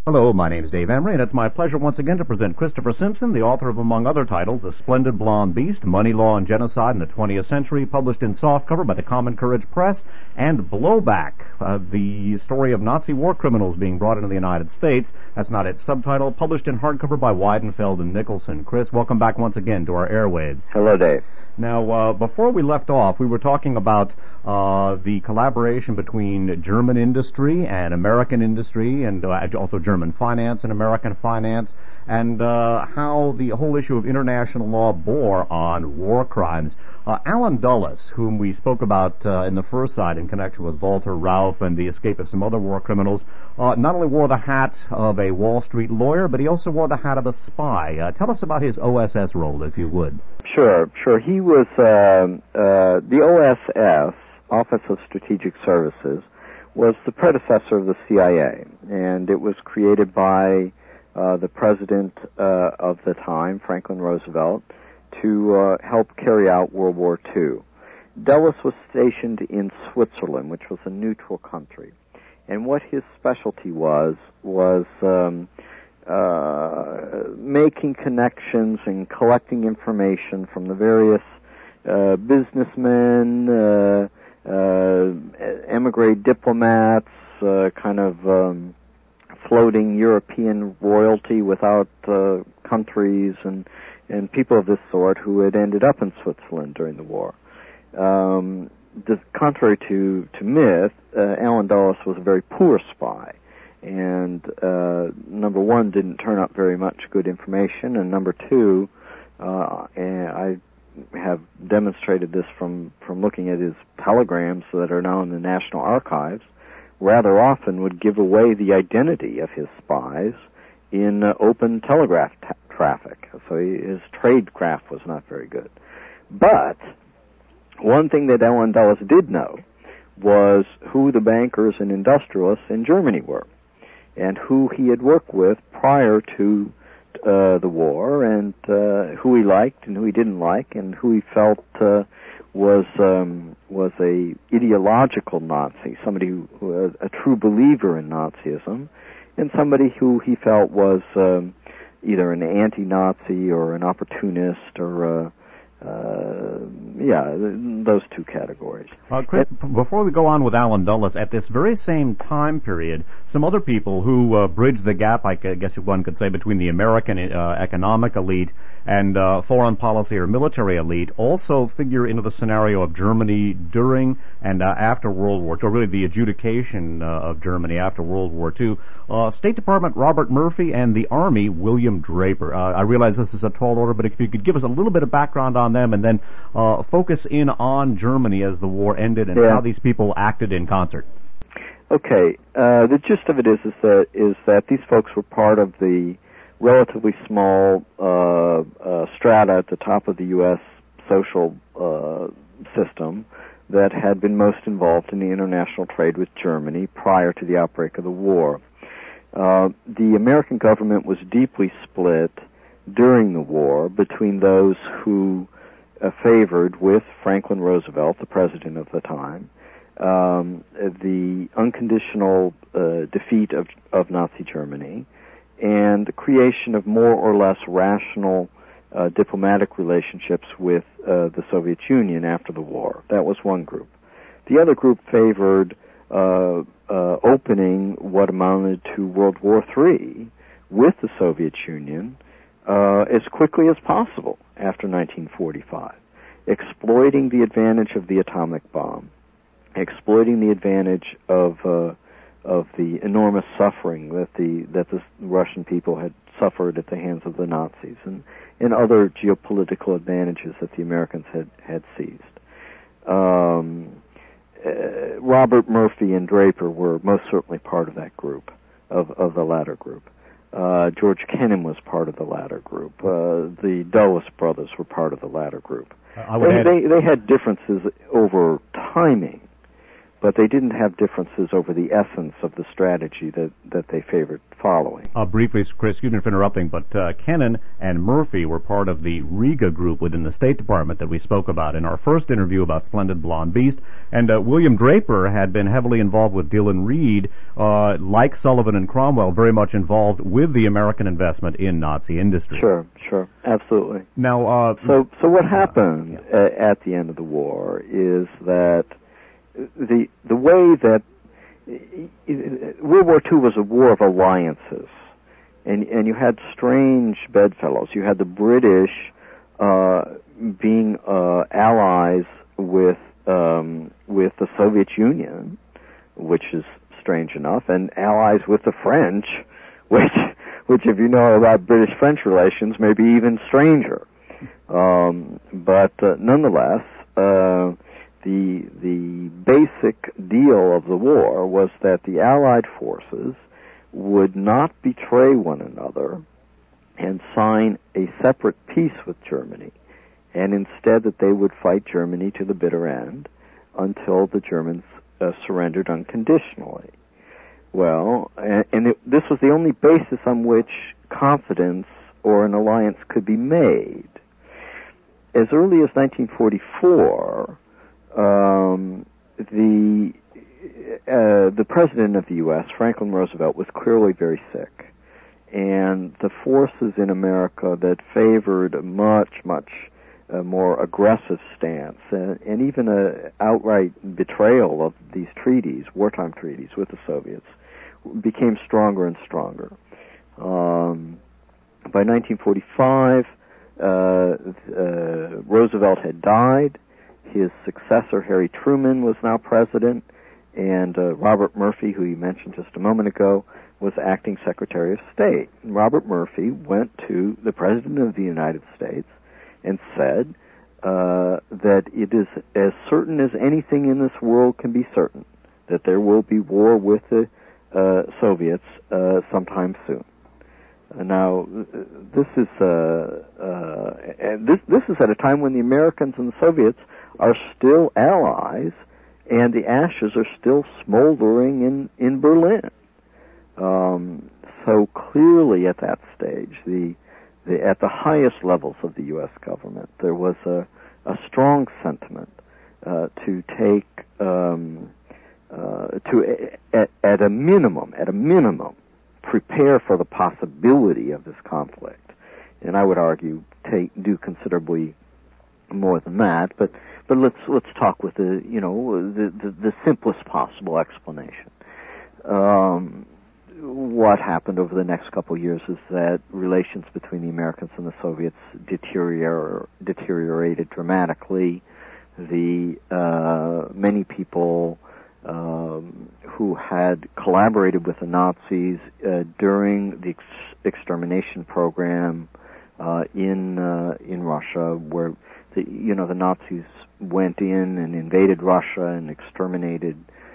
Hello, my name is Dave Emery, and it's my pleasure once again to present Christopher Simpson, the author of, among other titles, The Splendid Blonde Beast, Money, Law, and Genocide in the 20th Century, published in softcover by the Common Courage Press, and Blowback, the story of Nazi war criminals being brought into the United States. That's not its subtitle, published in hardcover by Weidenfeld and Nicholson. Chris, welcome back once again to our airwaves. Hello, Dave. Now, before we left off, we were talking about the collaboration between German industry and American industry, and also German finance and American finance, and how the whole issue of international law bore on war crimes. Alan Dulles, whom we spoke about in the first side in connection with Walter Rauff and the escape of some other war criminals, not only wore the hat of a Wall Street lawyer, but he also wore the hat of a spy. Tell us about his OSS role, if you would. Sure. He was the OSS, Office of Strategic Services, was the predecessor of the CIA, and it was created by the president of the time, Franklin Roosevelt, to help carry out World War II. Dulles was stationed in Switzerland, which was a neutral country, and what his specialty was making connections and collecting information from the various businessmen, emigre diplomats, floating European royalty without countries, and people of this sort who had ended up in Switzerland during the war. Contrary to myth, Alan Dulles was a very poor spy, and number one, didn't turn up very much good information, and number two, I have demonstrated this from looking at his telegrams that are now in the National Archives, rather often would give away the identity of his spies in open telegraph traffic. So his tradecraft was not very good. But one thing that Alan Dulles did know was who the bankers and industrialists in Germany were, and who he had worked with prior to the war, and who he liked and who he didn't like, and who he felt was a ideological Nazi, somebody who was a true believer in Nazism, and somebody who he felt was either an anti-Nazi or an opportunist, or those two categories. Chris, before we go on with Alan Dulles, at this very same time period, some other people who bridged the gap, I guess one could say, between the American economic elite and foreign policy or military elite also figure into the scenario of Germany during and after World War II, or really the adjudication of Germany after World War II. State Department Robert Murphy and the Army William Draper. I realize this is a tall order, but if you could give us a little bit of background on them, and then focus in on Germany as the war ended and how these people acted in concert. Okay, the gist of it is that these folks were part of the relatively small strata at the top of the U.S. social system that had been most involved in the international trade with Germany prior to the outbreak of the war. The American government was deeply split during the war between those who favored, with Franklin Roosevelt, the president of the time, the unconditional defeat of Nazi Germany and the creation of more or less rational diplomatic relationships with the Soviet Union after the war. That was one group. The other group favored opening what amounted to World War III with the Soviet Union as quickly as possible after 1945, exploiting the advantage of the atomic bomb, exploiting the advantage of the enormous suffering that the Russian people had suffered at the hands of the Nazis, and other geopolitical advantages that the Americans had seized. Robert Murphy and Draper were most certainly part of that group, of the latter group. George Kennan was part of the latter group. The Dulles brothers were part of the latter group. They had differences over timing, but they didn't have differences over the essence of the strategy that they favored following. Briefly, Chris, excuse me for interrupting, but Kennan and Murphy were part of the Riga group within the State Department that we spoke about in our first interview about Splendid Blonde Beast, and William Draper had been heavily involved with Dillon Reed, like Sullivan and Cromwell, very much involved with the American investment in Nazi industry. Sure, absolutely. Now, so what happened at the end of the war is that the way that World War II was a war of alliances, and you had strange bedfellows. You had the British being allies with the Soviet Union, which is strange enough, and allies with the French, which if you know about British-French relations, may be even stranger. But nonetheless, the basic deal of the war was that the Allied forces would not betray one another and sign a separate peace with Germany, and instead that they would fight Germany to the bitter end until the Germans surrendered unconditionally. Well, this was the only basis on which confidence or an alliance could be made. As early as 1944, the president of the U.S., Franklin Roosevelt, was clearly very sick, and the forces in America that favored a much more aggressive stance, and even an outright betrayal of these treaties, wartime treaties with the Soviets, became stronger and stronger. By 1945, Roosevelt had died. His successor, Harry Truman, was now president, and Robert Murphy, who you mentioned just a moment ago, was acting Secretary of State. And Robert Murphy went to the President of the United States and said that it is as certain as anything in this world can be certain that there will be war with the Soviets sometime soon. Now, this is at a time when the Americans and the Soviets are still allies, and the ashes are still smoldering in Berlin. So clearly, at that stage, at the highest levels of the U.S. government, there was a strong sentiment to take at a minimum, prepare for the possibility of this conflict, and I would argue do considerably more than that. But let's talk with the simplest possible explanation. What happened over the next couple of years is that relations between the Americans and the Soviets deteriorated dramatically. Many people who had collaborated with the Nazis during the extermination program in Russia, where the Nazis went in and invaded Russia and exterminated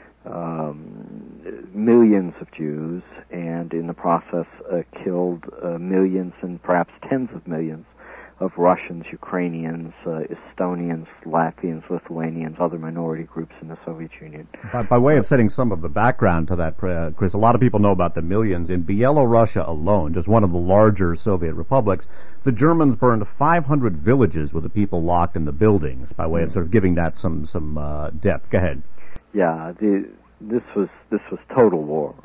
millions of Jews, and in the process killed millions and perhaps tens of millions of Russians, Ukrainians, Estonians, Latvians, Lithuanians, other minority groups in the Soviet Union. By way of setting some of the background to that, Chris, a lot of people know about the millions. In Byelorussia alone, just one of the larger Soviet republics, the Germans burned 500 villages with the people locked in the buildings, by way of sort of giving that some depth. Go ahead. Yeah, this was total war.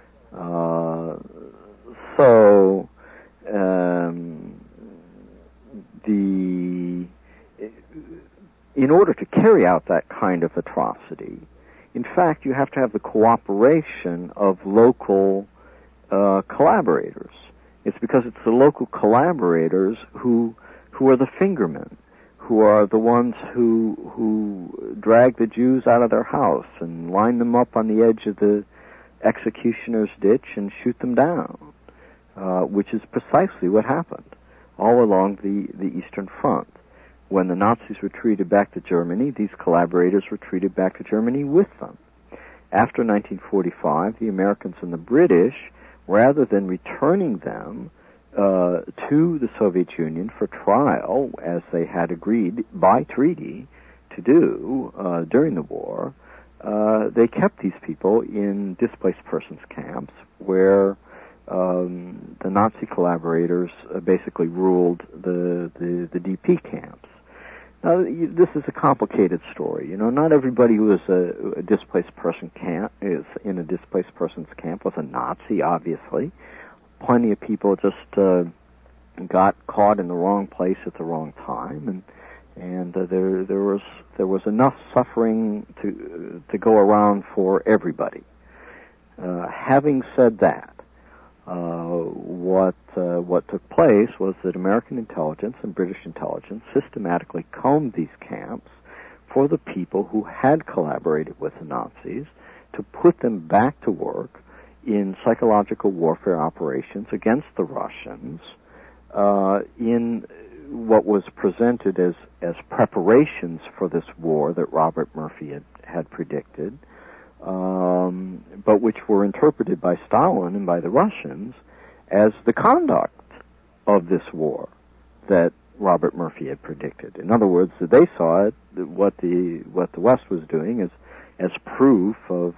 In order to carry out that kind of atrocity, in fact, you have to have the cooperation of local collaborators. It's because it's the local collaborators who are the fingermen, who are the ones who drag the Jews out of their house and line them up on the edge of the executioner's ditch and shoot them down, which is precisely what happened all along the Eastern Front. When the Nazis retreated back to Germany, these collaborators retreated back to Germany with them. After 1945, the Americans and the British, rather than returning them to the Soviet Union for trial, as they had agreed by treaty to do during the war, they kept these people in displaced persons camps where the Nazi collaborators basically ruled the DP camps. Now, this is a complicated story. Not everybody who is a displaced person is in a displaced persons camp was a Nazi, obviously. Plenty of people just got caught in the wrong place at the wrong time, and there was enough suffering to go around for everybody. Having said that, what took place was that American intelligence and British intelligence systematically combed these camps for the people who had collaborated with the Nazis to put them back to work in psychological warfare operations against the Russians in what was presented as preparations for this war that Robert Murphy had predicted, but which were interpreted by Stalin and by the Russians as the conduct of this war that Robert Murphy had predicted. In other words, that they saw it, what the West was doing as proof of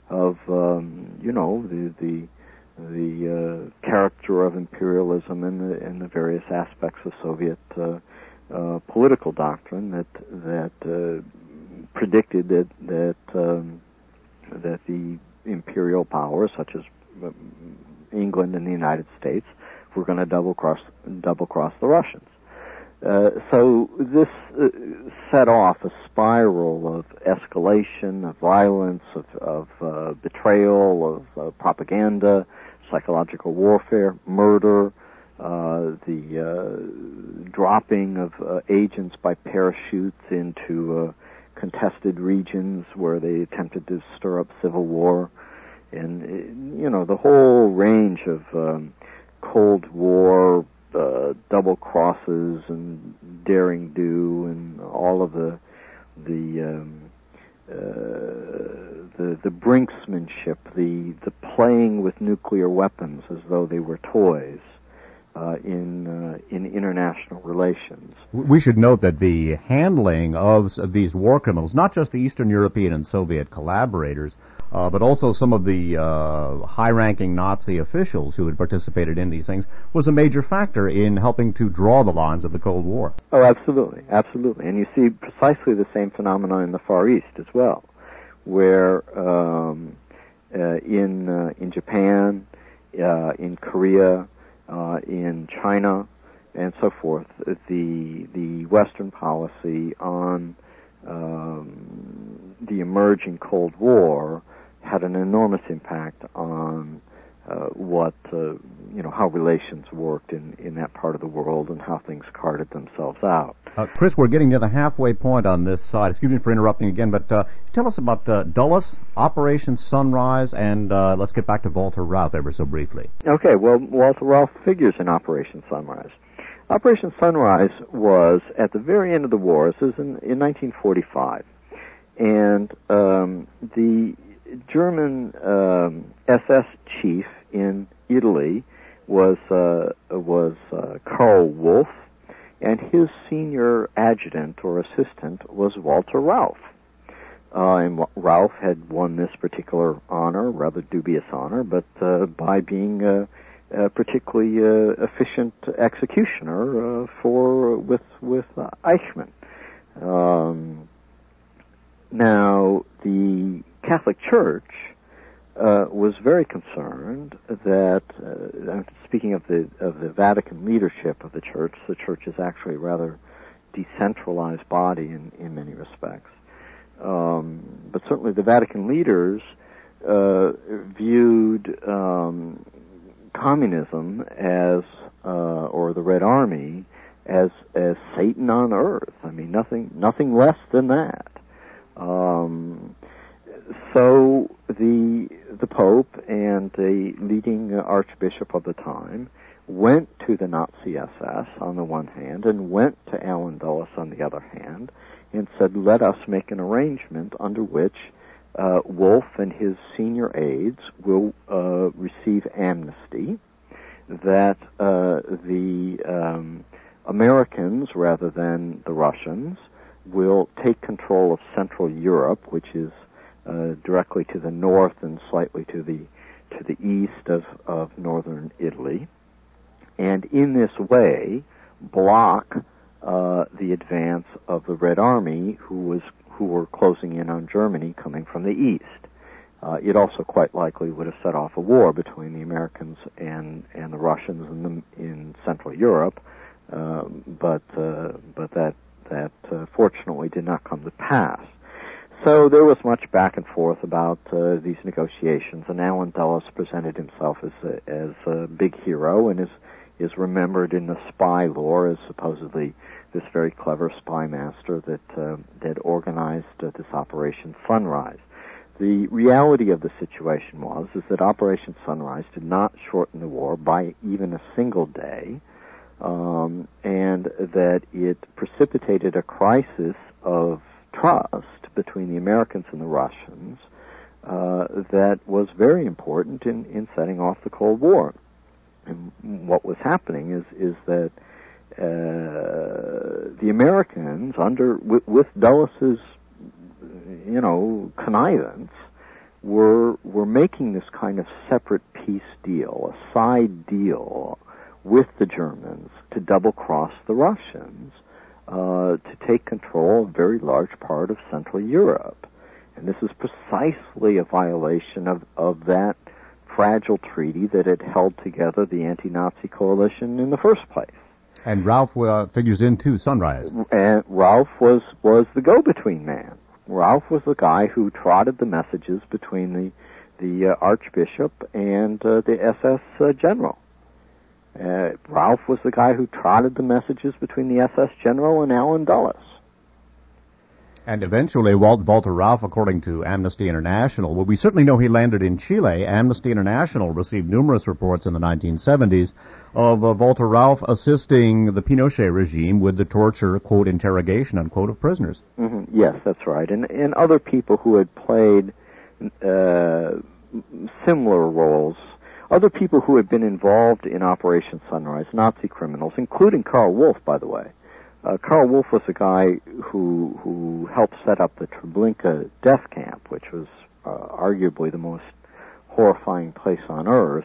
the character of imperialism and the various aspects of Soviet political doctrine that predicted that the imperial powers such as England and the United States were going to double cross the Russians. So this set off a spiral of escalation, of violence, of betrayal, of propaganda, psychological warfare, murder, the dropping of agents by parachutes into contested regions where they attempted to stir up civil war, and the whole range of Cold War double crosses and daring do, and all of the brinksmanship, the playing with nuclear weapons as though they were toys in international relations. We should note that the handling of these war criminals, not just the Eastern European and Soviet collaborators, but also some of the high-ranking Nazi officials who had participated in these things, was a major factor in helping to draw the lines of the Cold War. Oh, absolutely, absolutely. And you see precisely the same phenomenon in the Far East as well, where in Japan, in Korea, in China, and so forth, the Western policy on the emerging Cold War had an enormous impact on how relations worked in that part of the world and how things carted themselves out. Chris, we're getting near the halfway point on this side. Excuse me for interrupting again, but tell us about Dulles, Operation Sunrise, and let's get back to Walter Rauff ever so briefly. Okay, well, Walter Rauff figures in Operation Sunrise. Operation Sunrise was at the very end of the war. This was in 1945, and the German SS chief in Italy was Karl Wolff, and his senior adjutant or assistant was Walter Rauff. And Rauff had won this particular honor, rather dubious honor, but by being a particularly efficient executioner with Eichmann. Now, the Catholic Church was very concerned that, speaking of the Vatican leadership of the Church is actually a rather decentralized body in many respects. But certainly the Vatican leaders viewed communism as, or the Red Army, as Satan on earth. I mean, nothing less than that. So the Pope and the leading Archbishop of the time went to the Nazi SS on the one hand and went to Allen Dulles on the other hand and said, let us make an arrangement under which Wolff and his senior aides will receive amnesty, that the Americans, rather than the Russians, will take control of Central Europe, which is directly to the north and slightly to the east of northern Italy, and in this way block the advance of the Red Army, who were closing in on Germany coming from the east. It also quite likely would have set off a war between the Americans and the Russians in Central Europe, but that fortunately did not come to pass. So there was much back and forth about these negotiations, and Allen Dulles presented himself as a big hero and is remembered in the spy lore as supposedly this very clever spy master that organized this Operation Sunrise. The reality of the situation is that Operation Sunrise did not shorten the war by even a single day, and that it precipitated a crisis of trust between the Americans and the Russians that was very important in setting off the Cold War. And what was happening is that the Americans, with Dulles' connivance, were making this kind of separate peace deal, a side deal with the Germans to double-cross the Russians, to take control of a very large part of Central Europe. And this is precisely a violation of that fragile treaty that had held together the anti-Nazi coalition in the first place. And Ralph figures into Sunrise. And Ralph was the go-between man. Ralph was the guy who trotted the messages between the Archbishop and the SS general. Ralph was the guy who trotted the messages between the SS general and Allen Dulles. And eventually, Walter Ralph, according to Amnesty International, well, we certainly know he landed in Chile. Amnesty International received numerous reports in the 1970s of Walter Ralph assisting the Pinochet regime with the torture, quote, interrogation, unquote, of prisoners. Mm-hmm. Yes, that's right. And other people who had played similar roles, other people who had been involved in Operation Sunrise, Nazi criminals, including Karl Wolff, by the way. Karl Wolff was the guy who helped set up the Treblinka death camp, which was arguably the most horrifying place on earth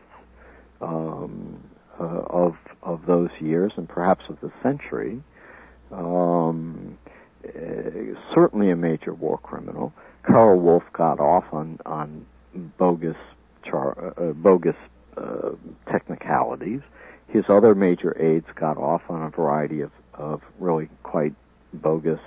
of those years and perhaps of the century. Certainly a major war criminal. Karl Wolff got off on bogus technicalities. His other major aides got off on a variety of really quite bogus,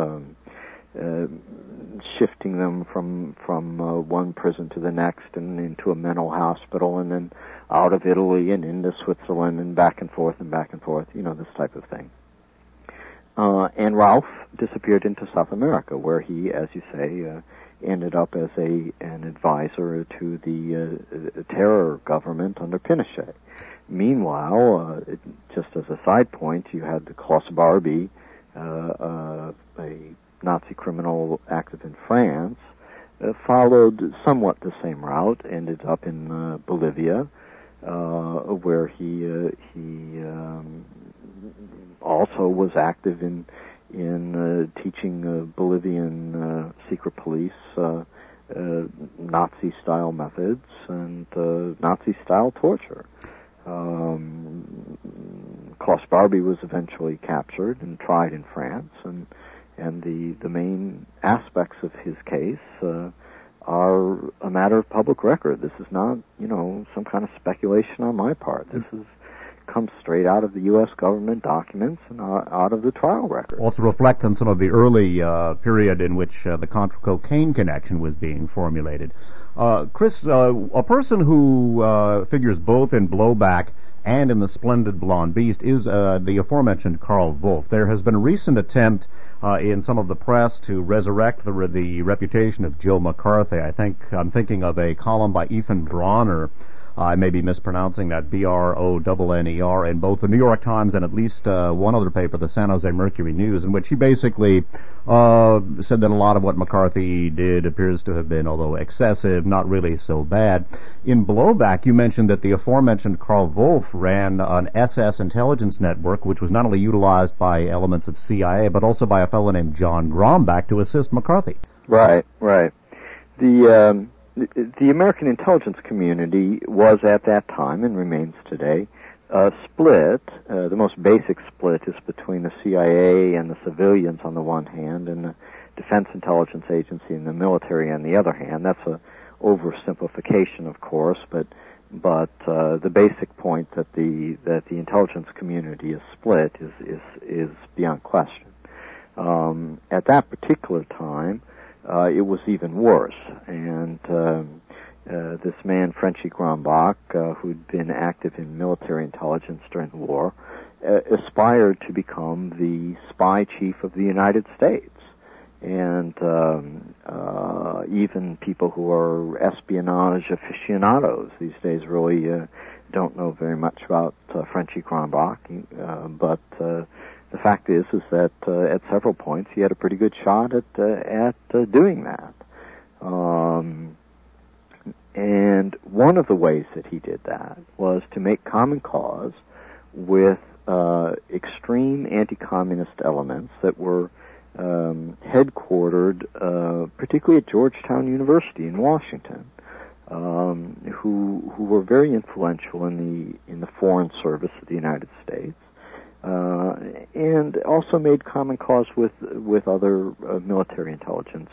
shifting them from one prison to the next and into a mental hospital and then out of Italy and into Switzerland and back and forth, this type of thing. And Ralph disappeared into South America, where he, as you say, ended up as an advisor to the terror government under Pinochet. Meanwhile, just as a side point, you had the Klaus Barbie, a Nazi criminal active in France, followed somewhat the same route, ended up in Bolivia, where he also was active in teaching Bolivian secret police Nazi-style methods and Nazi-style torture. Klaus Barbie was eventually captured and tried in France, and the main aspects of his case are a matter of public record. This is not, some kind of speculation on my part. This comes straight out of the U.S. government documents and out of the trial record. Also reflect on some of the early period in which the Contra Cocaine connection was being formulated. Chris, a person who figures both in Blowback and in The Splendid Blonde Beast is the aforementioned Karl Wolff. There has been a recent attempt in some of the press to resurrect the reputation of Joe McCarthy. I'm thinking of a column by Ethan Bronner. I may be mispronouncing that, Bronner, in both the New York Times and at least one other paper, the San Jose Mercury News, in which he basically said that a lot of what McCarthy did appears to have been, although excessive, not really so bad. In Blowback, you mentioned that the aforementioned Karl Wolff ran an SS intelligence network, which was not only utilized by elements of CIA, but also by a fellow named John Grombach to assist McCarthy. Right. the American intelligence community was at that time, and remains today, split. The most basic split is between the CIA and the civilians on the one hand, and the Defense Intelligence Agency and the military on the other hand. That's a oversimplification, of course, but the basic point that the intelligence community is split is beyond question. At that particular time, it was even worse, and this man, Frenchy Grombach, who'd been active in military intelligence during the war, aspired to become the spy chief of the United States. And even people who are espionage aficionados these days really don't know very much about Frenchy Grombach, but the fact is that at several points he had a pretty good shot at doing that. And one of the ways that he did that was to make common cause with extreme anti-communist elements that were headquartered particularly at Georgetown University in Washington, who were very influential in the Foreign Service of the United States, and also made common cause with other military intelligence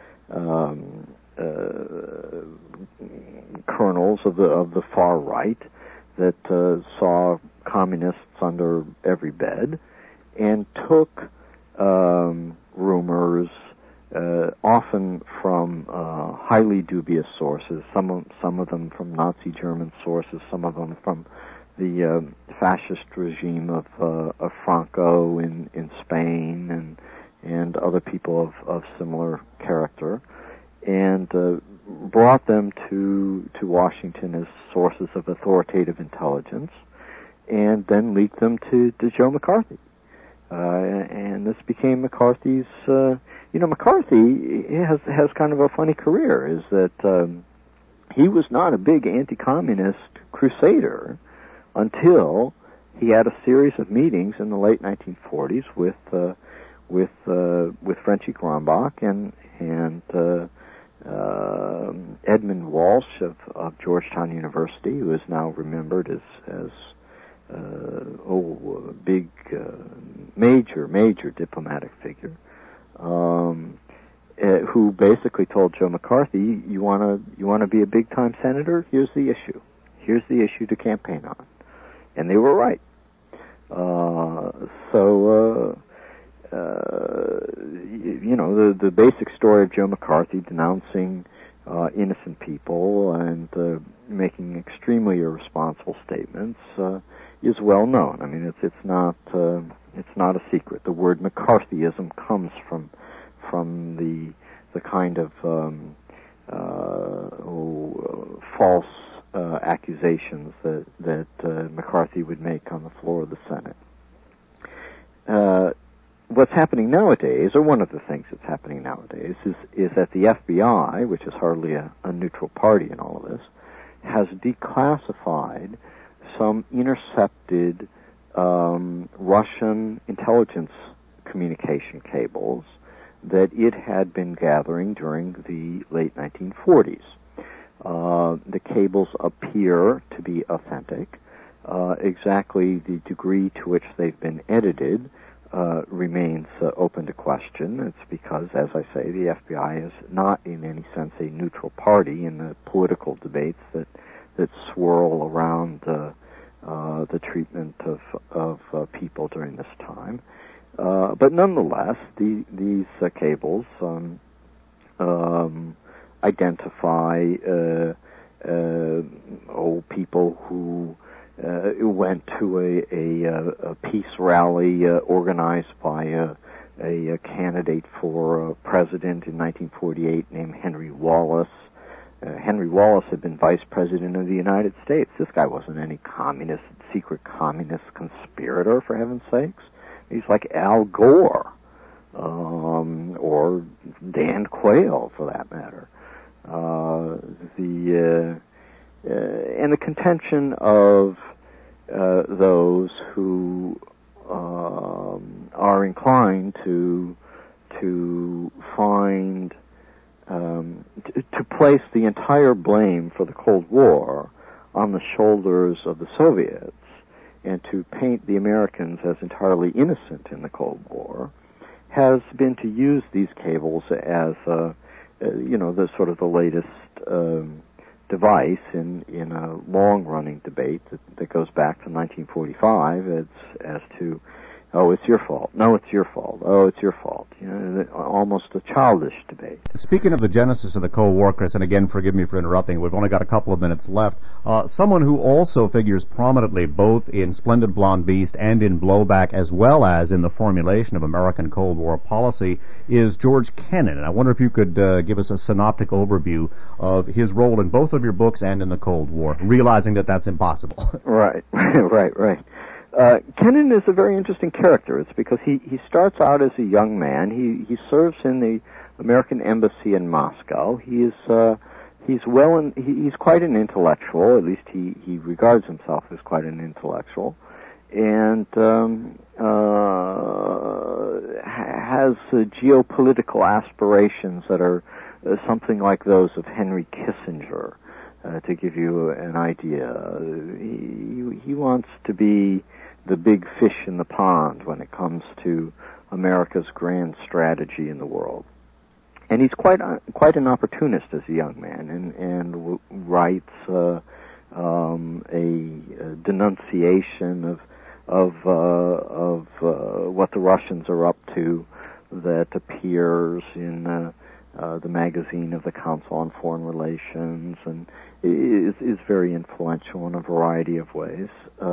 colonels of the far right that saw communists under every bed, and took rumors, often from highly dubious sources, some of them from Nazi German sources, some of them from the fascist regime of Franco in Spain, and other people of similar character, and brought them to Washington as sources of authoritative intelligence, and then leaked them to Joe McCarthy. And this became McCarthy's, McCarthy has kind of a funny career, is that he was not a big anti-communist crusader until he had a series of meetings in the late 1940s with Frenchy Grombach and Edmund Walsh of Georgetown University, who is now remembered as big, major diplomatic figure, who basically told Joe McCarthy, you want to be a big time senator? Here's the issue to campaign on, and they were right. The basic story of Joe McCarthy denouncing innocent people and making extremely irresponsible statements is well known. I mean, it's not a secret. The word McCarthyism comes from the kind of false accusations that McCarthy would make on the floor of the Senate. What's happening nowadays, or one of the things that's happening nowadays, is that the FBI, which is hardly a neutral party in all of this, has declassified some intercepted Russian intelligence communication cables that it had been gathering during the late 1940s. The cables appear to be authentic. Exactly the degree to which they've been edited remains open to question. It's because, as I say, the FBI is not in any sense a neutral party in the political debates that swirl around the treatment of people during this time. But nonetheless, these cables identify people who went to a peace rally organized by a candidate for president in 1948 named Henry Wallace. Henry Wallace had been vice president of the United States. This guy wasn't any secret communist conspirator, for heaven's sakes. He's like Al Gore, or Dan Quayle, for that matter. And the contention of those who are inclined to find to place the entire blame for the Cold War on the shoulders of the Soviets and to paint the Americans as entirely innocent in the Cold War has been to use these cables as, the sort of the latest device in a long-running debate that goes back to 1945 as to, oh, it's your fault. No, it's your fault. Oh, it's your fault. Almost a childish debate. Speaking of the genesis of the Cold War, Chris, and again, forgive me for interrupting, we've only got a couple of minutes left. Someone who also figures prominently both in Splendid Blonde Beast and in Blowback, as well as in the formulation of American Cold War policy, is George Kennan. And I wonder if you could give us a synoptic overview of his role in both of your books and in the Cold War, realizing that that's impossible. Right. Kennan is a very interesting character. It's because he starts out as a young man. He serves in the American embassy in Moscow. He's quite an intellectual. At least he regards himself as quite an intellectual, and has geopolitical aspirations that are something like those of Henry Kissinger. To give you an idea, he wants to be the big fish in the pond when it comes to America's grand strategy in the world. And he's quite an opportunist as a young man, and writes a denunciation of what the Russians are up to that appears in the magazine of the Council on Foreign Relations, and is very influential in a variety of ways.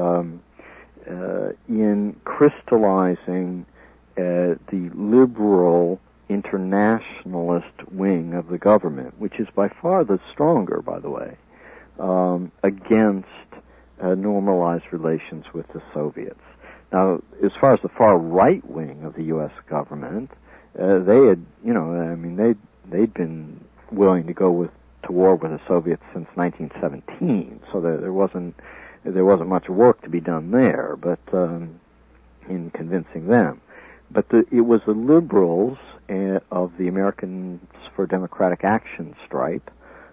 In crystallizing the liberal internationalist wing of the government, which is by far the stronger, by the way, against normalized relations with the Soviets. Now, as far as the far right wing of the U.S. government, they'd been willing to go to war with the Soviets since 1917, so there wasn't much work to be done there, but in convincing them. But it was the liberals of the Americans for Democratic Action stripe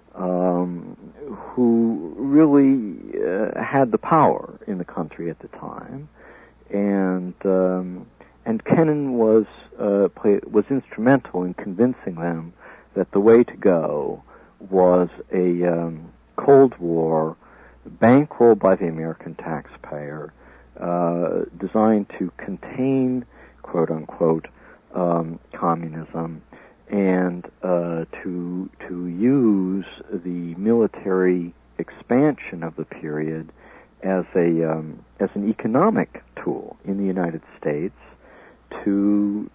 who really had the power in the country at the time, and Kennan was instrumental in convincing them that the way to go was a Cold War bankrolled by the American taxpayer, designed to contain, quote unquote, communism, and to use the military expansion of the period as an economic tool in the United States to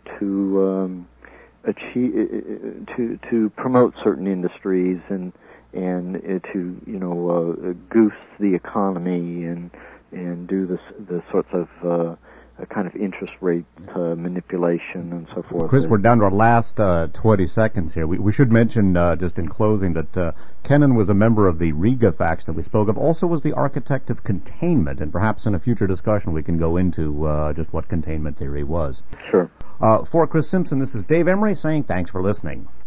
promote certain industries and to goose the economy and do the sorts of kind of interest rate manipulation and so forth. Chris, we're down to our last 20 seconds here. We should mention, just in closing, that Kennan was a member of the Riga faction that we spoke of, also was the architect of containment, and perhaps in a future discussion we can go into just what containment theory was. Sure. For Chris Simpson, this is Dave Emery saying thanks for listening.